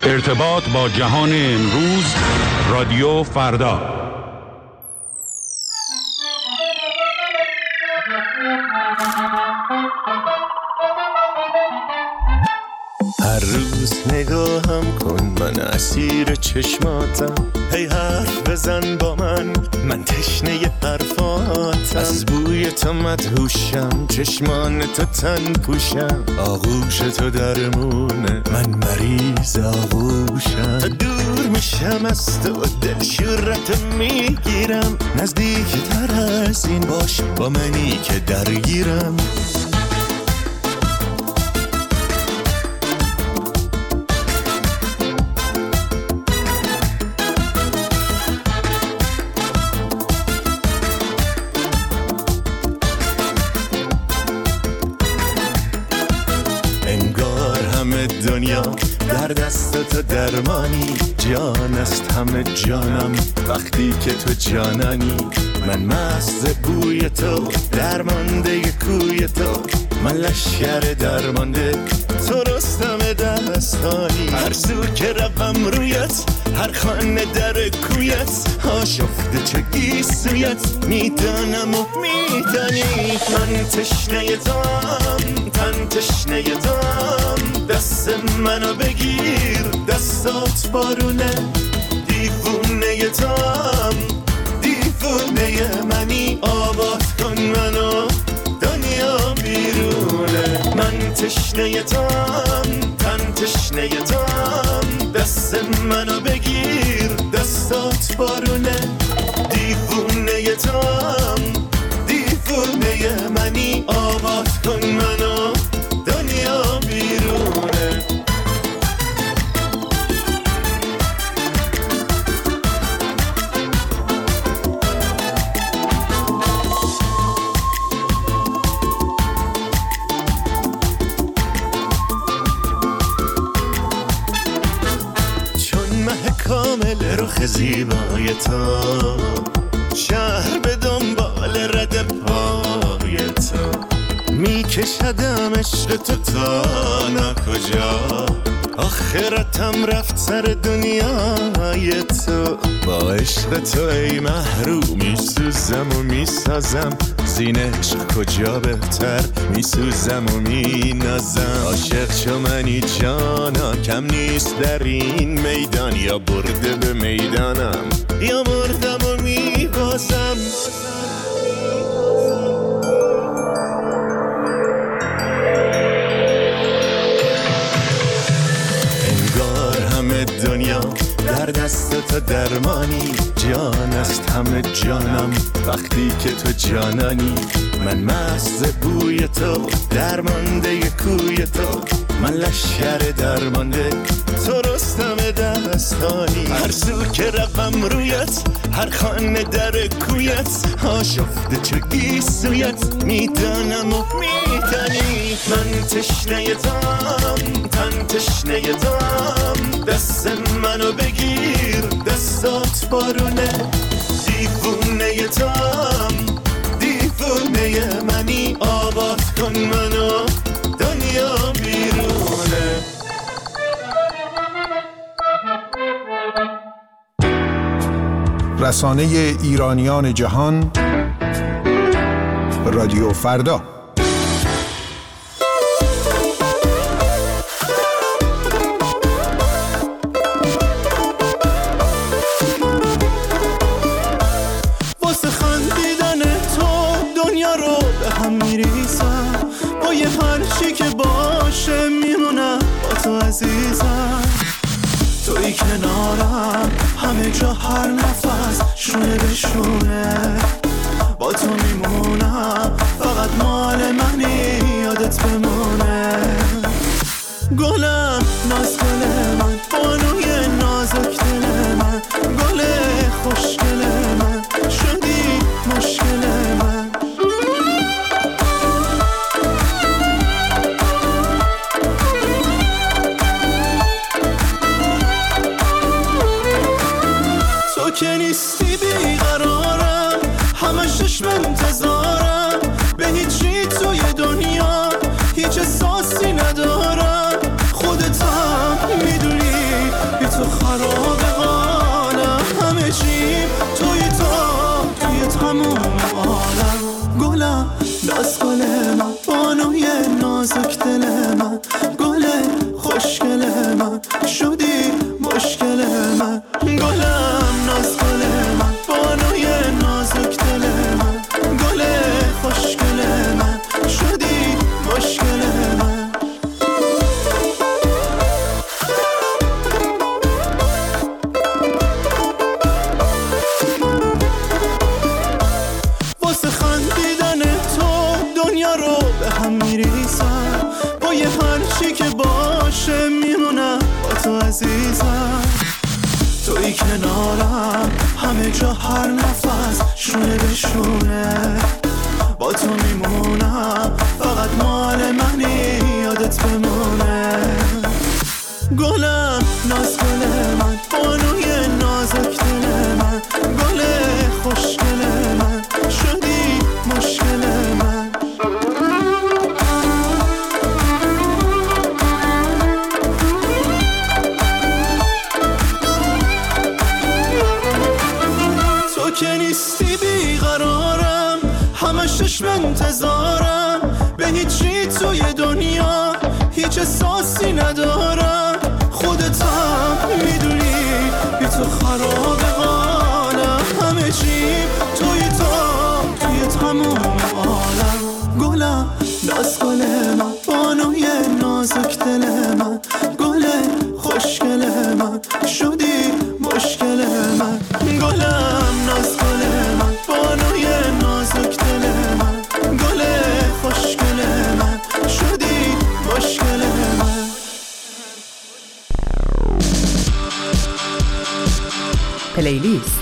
ارتباط با جهان امروز، رادیو فردا. هر روز نگاهم کن، من اسیر چشماتم. هی حرف بزن با من تشنه حرفاتم. از بوی تو مدهوشم، چشمان تو تن پوشم. آغوش تو درمونه، من مریض آغوشم. تا دور میشم از تو، دل شورت میگیرم. نزدیک تر از این باش، با منی که درگیرم. دنیا در دست تو درمانی، جان است همه جانم وقتی که تو جانانی. من مست بوی تو، درمانده کوی تو. من لشکر درمانده، تو رستم دستانی. هر سو که روم رویت، هر خانه در کویت. آشفته چه گیسویت، میدانم و میدانی. من تشنه توام، تن تشنه توام. دست منو بگیر، دستات بارونه. دیوونه توام، دیوونه منی. آباد کن منو، دنیا بیرونه. من تشنه توام، تن تشنه توام. دست منو بگیر، دستات بارونه. دیوونه توام، دیوونه منی. آباد کن منو، دنیا بیرونه. چون مه کامل رخ زیبای تو، شهر به دنبال رد پای تو. میکشدم عشق تو تا ناکجا. آخرتم رفت سر دنیای تو. با عشق تو ای محروم میسوزم و میسازم. زین عشق کجا بهتر میسوزم و مینازم. عاشق چو منی جانا، کم نیست در این میدان. یا برده به میدانم، یا مردم و میبازم. دنیا در دست تو درمانی، جان است همه جانم وقتی که تو جانانی. من مست بوی تو، درمانده کوی تو. من لشکر درمانده، تو رستم دستانی. هر سو که روم رویت، هر خانه در کویت. آشفته چه گیسویت، میدانم و میدانی. من تشنه توام، تن تشنه توام. دست منو بگیر، دستات بارونه. دیوونه توام، دیوونه منی. آباد کن منو، دنیا بیرونه. رسانه ایرانیان جهان، رادیو فردا. واسه خندیدن تو دنیا رو به هم میریزم. با یه هرچی که باشه میمونم با تو عزیزم. توی کنارم همه جا، هر نفس شونه به شونه. با تو میمونم، فقط مال منی، یادت بمونه. گلم ناز گل من، بانوی نازک دل من. گل خوشگل من، شدی مشکل من. تو که نیستی بیقرارم، همش چشم انتظارم. به هیچی توی دنیا هیچ احساسی ندارم. خودت ناز گل من، بانوی نازک دل من، گل خوشگل من، شدی مشکل من. گلم ناز گل من، بانوی نازک دل من، گل خوشگل من، شدی مشکل من. واسه خندیدن تو دنیا رو به هم میریزم، با یه هرچی که باشه میمونم با تو عزیزم. توی کنارم همه جا هر نفس شونه به شونه، با تو میمونم فقط مال منی یادت بمونه. گلم ناز گل من، بانوی نازک دل من، گل خوشگل من، شدی مشکل من. تو که نیستی بیقرارم، همش چشم انتظارم، به هیچی توی دنیا هیچ احساسی ندارم. خودتم میدونی بی تو خراب حالم، همه چی توی تموم عالم. گلم ناز گل من، بانوی نازک دل من، گل خوشگل من، شدی مشکل من. گلم ناز گل من، بانوی نازک دل من، گل خوشگل من، شدی مشکل من. پلیلیست.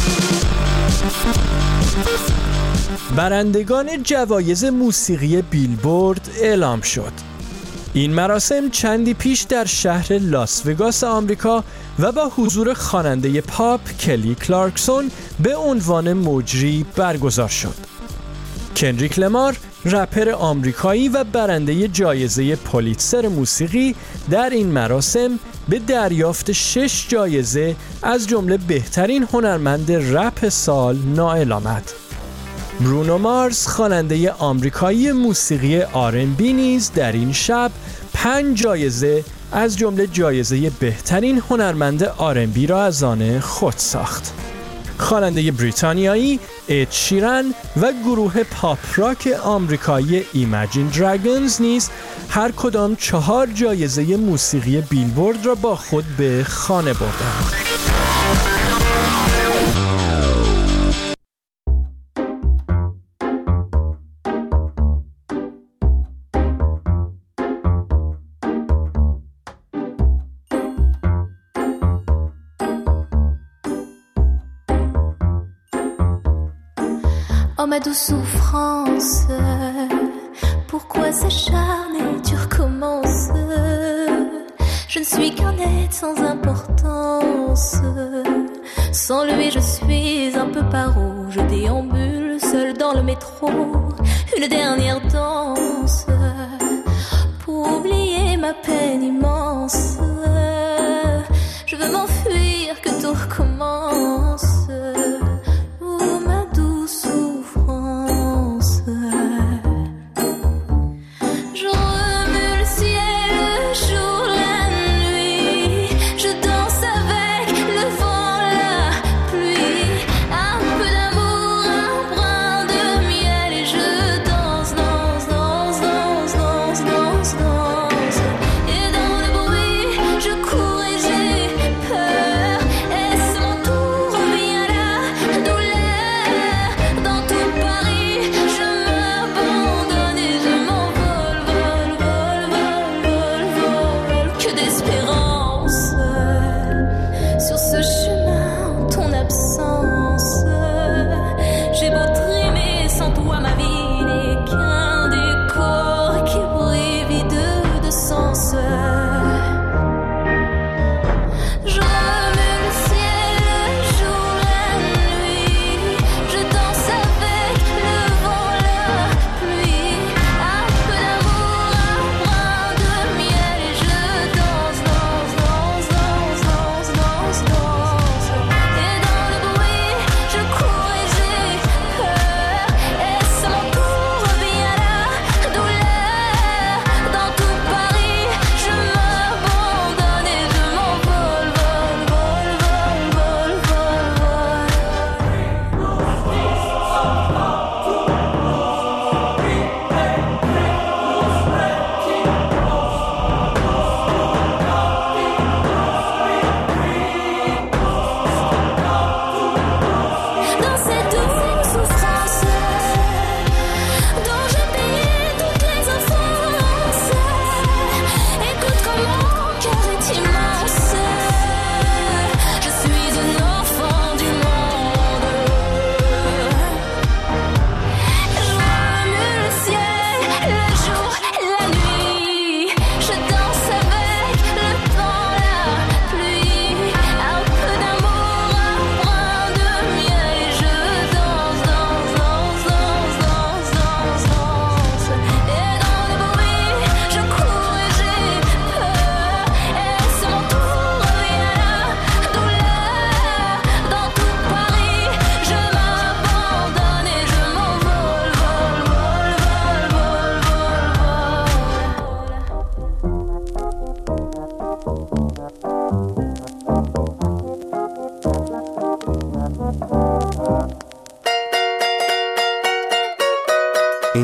برندگان جوایز موسیقی بیلبورد اعلام شد. این مراسم چندی پیش در شهر لاس وگاس آمریکا و با حضور خواننده پاپ کلی کلارکسون به عنوان مجری برگزار شد. کندریک لمار، رپر آمریکایی و برنده جایزه پولیتزر موسیقی، در این مراسم به دریافت 6 جایزه از جمله بهترین هنرمند رپ سال نائل آمد. برونو مارس، خواننده آمریکایی موسیقی R&B نیز در این شب 5 جایزه از جمله جایزه بهترین هنرمند R&B را از آن خود ساخت. خواننده بریتانیایی اد شیرن و گروه پاپ راک آمریکایی ایمجین دراگونز نیز هر کدام 4 جایزه موسیقی بیلبورد را با خود به خانه بردند. Oh ma douce souffrance, pourquoi s'acharner, tu recommences. Je ne suis qu'un être sans importance, sans lui je suis un peu paro. Je déambule seul dans le métro, une dernière danse pour oublier ma peine immense. Je veux m'enfuir, que tout recommence.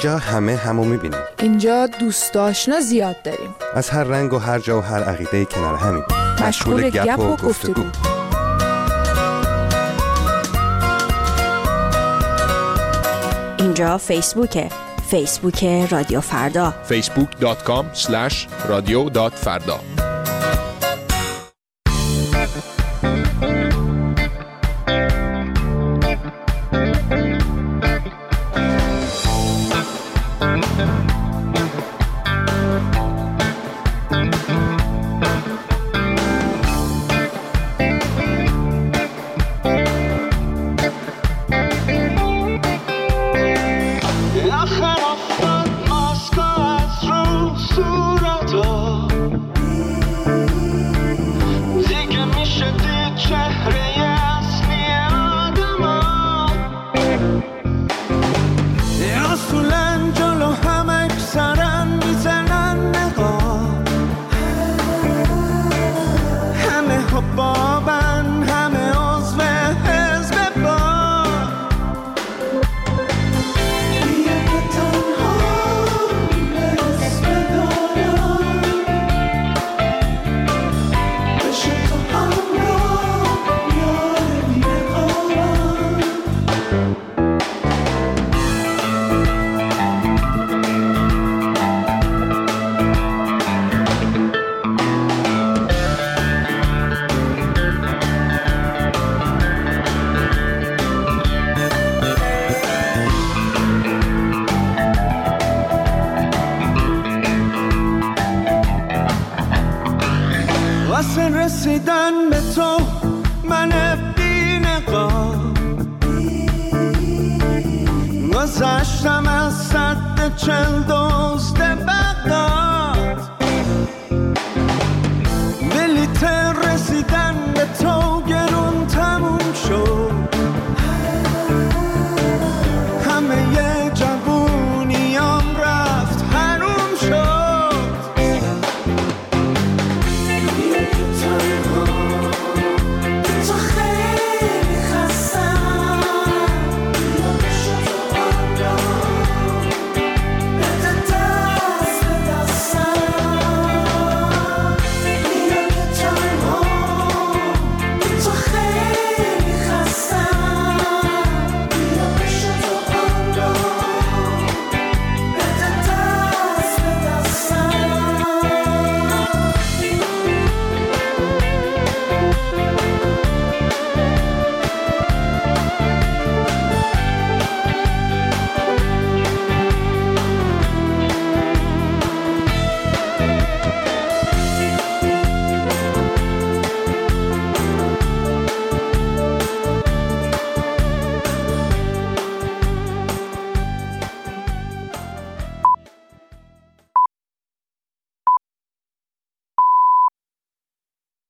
اینجا همه همو میبینیم. اینجا دوست آشنا زیاد داریم. از هر رنگ و هر جا و هر عقیده کنار همیم. مشغول گپ و گفتگو. اینجا فیسبوک رادیو فردا. facebook.com/radio.farda. واسه رسیدن به تو من بی‌نقاب گذشتم از سد 40 دزد بغداد.